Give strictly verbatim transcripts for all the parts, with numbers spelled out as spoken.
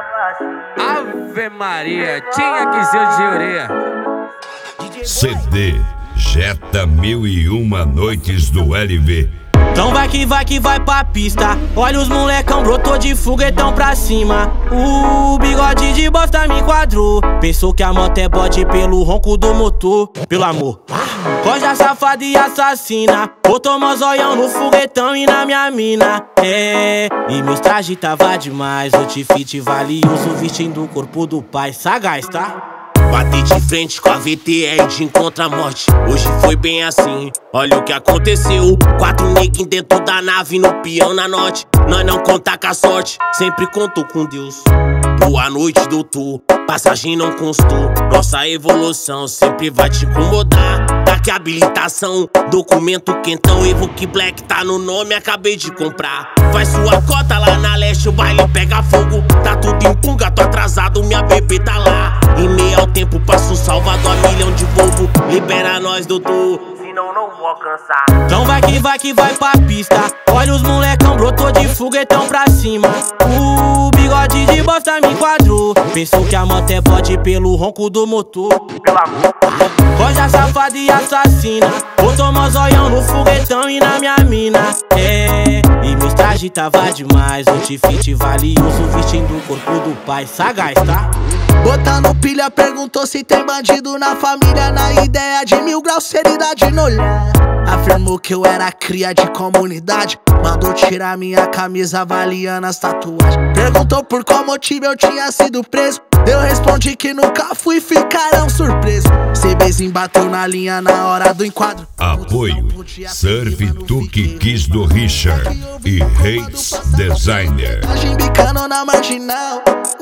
Ave Maria, tinha que ser de orelha. C D Jetta Mil e Uma Noites do L V. Então vai que vai que vai pra pista. Olha os molecão, brotou de foguetão pra cima. O bigode de bosta me enquadrou. Pensou que a moto é bode pelo ronco do motor. Pelo amor, roja safada e assassina. Botou mozóião no foguetão e na minha mina. É, e meus trajes tava demais. Outfit valioso vestindo o corpo do pai. Sagaz, tá? Bati de frente com a V T R de encontro à morte. Hoje foi bem assim, olha o que aconteceu. Quatro neguinhos dentro da nave, no peão na norte. Nós não contar com a sorte, sempre contou com Deus. Boa noite, doutor, passagem não constou. Nossa evolução sempre vai te incomodar. Daqui a habilitação, documento quentão. Evoque Black tá no nome, acabei de comprar. Faz sua cota lá na leste, o baile pega fogo. Tá tudo em punga, tô atrasado, minha bebê tá lá. Em meio ao tempo, passo Salvador a milhão de Volvo. Libera nós, doutor, senão não vou alcançar. Então vai que vai que vai pra pista. Olha os molecão, brotou de foguetão pra cima. O bigode de bosta me enquadrou. Pensou que a moto é bode pelo ronco do motor. Pelo amor, roja safada e assassina. Botou mozóião no foguetão e na minha mina. É, e meus trajes tava demais. Outfit valioso vestindo o corpo do pai. Sagaz, tá? Botando pilha, perguntou se tem bandido na família. Na ideia de mil graus, seriedade no olhar. Afirmou que eu era cria de comunidade. Mandou tirar minha camisa avaliando as tatuagens. Perguntou por qual motivo eu tinha sido preso. Eu respondi que nunca fui, ficarão surpresos. Cbzinho bateu na linha na hora do enquadro. Apoio Surf Tuque Kiss do Richard e Hates Designer. Bicando na marginal,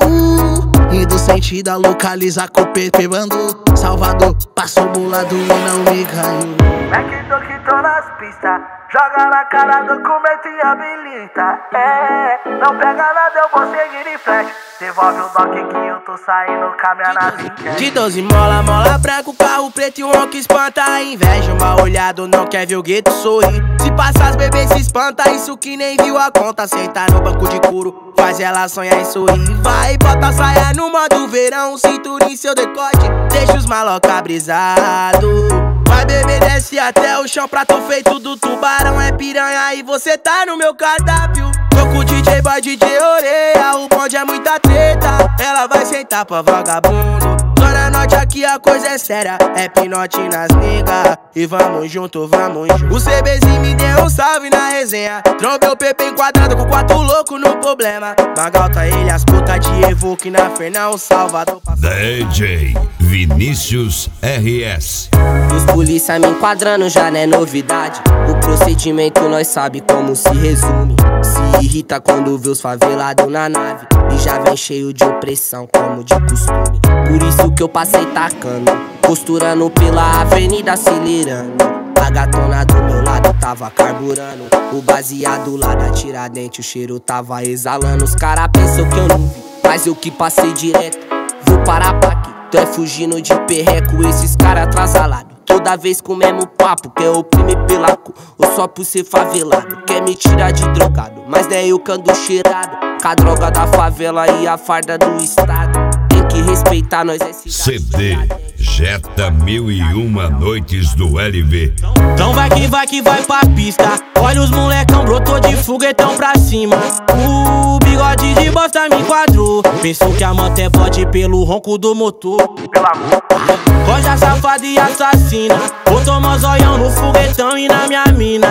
uh, indo sentido a localizar com o P P Bando. Salvador, passou bolado e não me ganhou. É que tô que tô nas pistas, joga na cara, documento e habilita. É, não pega nada, eu vou seguir em frente. Devolve o doc que eu tô saindo com a minha nave. De doze mola, mola branco, carro preto e um ronco espanta a inveja. Mal olhado, não quer ver o gueto sorrir. Se passar as bebês se espanta, isso que nem viu a conta. Sentar no banco de couro, faz ela sonhar e sorrir. Vai, bota a saia no modo verão, cintura em seu decote, deixa os maloca brisado. Vai beber, desce até o chão, prato feito do tubarão. É piranha e você tá no meu cardápio. Tô com o D J Boy, D J Orelha, o bonde é muita treta. Ela vai sentar pra vagabundo. Zona Norte aqui a coisa é séria, é pinote nas niggas. E vamos junto, vamos junto. O Cbzinho me deu um salve na resenha. Trombei o P P enquadrado com quatro loucos no problema. Magalta ele, as putas de Evoque na Fernão, Salvador. D J Vinícius R S. Os polícia me enquadrando já não é novidade. O procedimento nós sabe como se resume. Se irrita quando vê os favelados na nave e já vem cheio de opressão como de costume. Por isso que eu passei tacando, costurando pela avenida acelerando. A gatona do meu lado tava carburando, o baseado lá da Tiradentes o cheiro tava exalando. Os cara pensam que eu não vi, mas eu que passei direto. Vou parar pra aqui, tu é fugindo de perreco, esses cara atrasalado. Toda vez com o mesmo papo, quer oprimir pela cor ou só por ser favelado. Quer me tirar de drogado, mas não é eu que ando cheirado. Com a droga da favela e a farda do estado. Tem que respeitar nós é C D Jetta Mil e Uma Noites do L V. Então vai que vai que vai pra pista. Olha os molecão, brotou de foguetão pra cima. O bigode de bosta me enquadrou. Pensou que a moto é bode pelo ronco do motor. Pelo amor, roja safada e assassina. Botou mozóião no foguetão e na minha mina.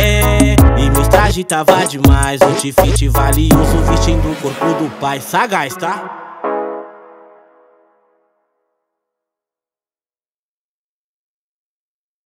É, e meus trajes tava demais. Outfit valioso vestindo o corpo do pai. Sagaz, tá?